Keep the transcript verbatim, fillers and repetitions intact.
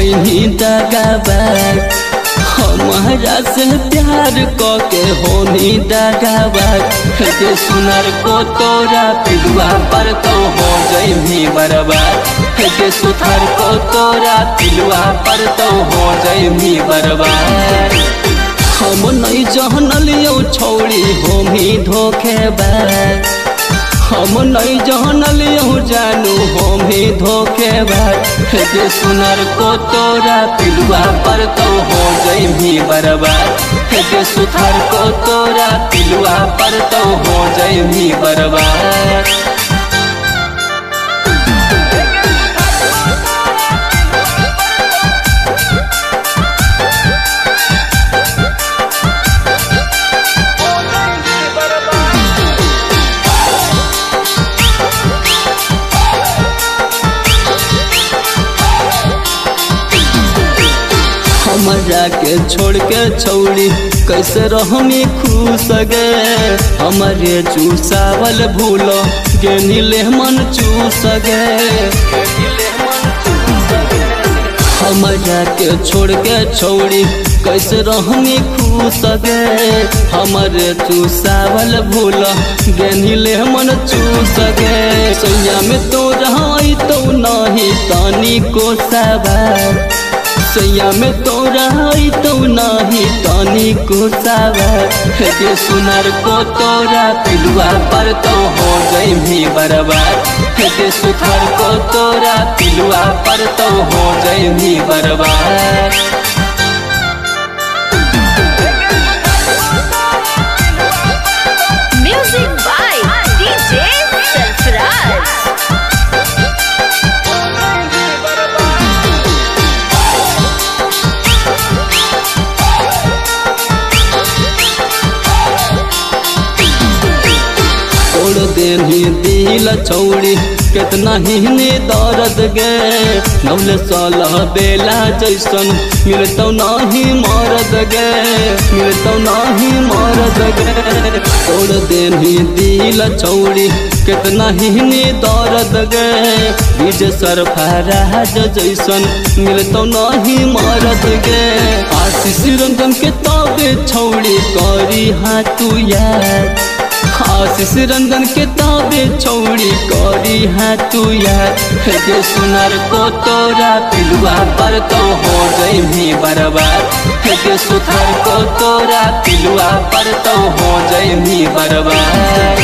जइनी दगाबाज हमारा से प्यार के होनी दगाबाज के सुनर को तोरा पिलुआ पर तो हो जइनी बर्बाद के सुथर को तोरा पिलुआ पर तो हो जइनी बर्बाद। हम नहीं जानलियो छौड़ी होमी धोखेबाज हम नहीं जानलियो जानू होमी धोखेबाज के सुनर को तोरा पिलुआ पर तो हो जइनी बर्बाद के सुथर को तोरा पिलुआ पर तो हो जइनी बर्बाद। हमरा के छोड़ के छौड़ी कैसे रहमी खुश गे हमारे चूसावल भूलो के नीले मन चूस गे हमरा के छोड़ के छौड़ी कैसे रहमी खुश गे हमारे चूसावल भूलो गे नीले मन चूस गे सैया में तो रही तो नहीं तानी को सवार सैया में तो रही तो नहीं तानी को सवार के सुनर को तोरा पिलुआ पर तो हो जइनी बर्बाद के सुथर को तोरा पिलुआ पर तो हो जइनी बर्बाद। Music by DJ Sarfaraz. देनी दिल छौड़ी कितना ही दर्द गे नवले साला बेला जैसन मिलतौ नहीं मरद गे मिलतौ नहीं मरद गे तोड़ देनी दिल छौड़ी कितना ही दर्द गे बीज सरफराज जैसन मिलतौ नहीं मरद गे आशीष रंजन के तबे छौड़ी करी हाथू याद आशीष रंजन के ताबे छौड़ी करी है तू यार के सुनर को तोरा पिलुआ पर तो हो जइनी बर्बाद के सुथर को तोरा पिलुआ पर तो हो जइनी बर्बाद।